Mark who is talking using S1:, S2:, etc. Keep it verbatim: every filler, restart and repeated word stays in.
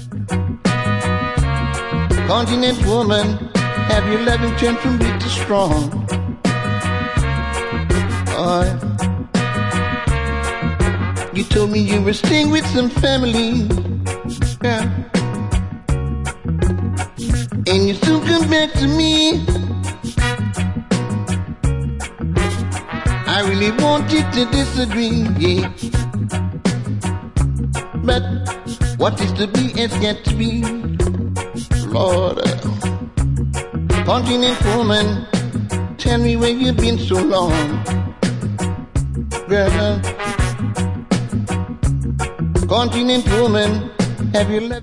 S1: Continent woman, have your loving turned from weak to strong? Oh, you told me you were staying with some family, yeah. And you soon come back to me. I really wanted to disagree, yeah. But what is to be has got to be. Lord, uh, continent woman, tell me where you've been so long, girl. Continent woman, have you left?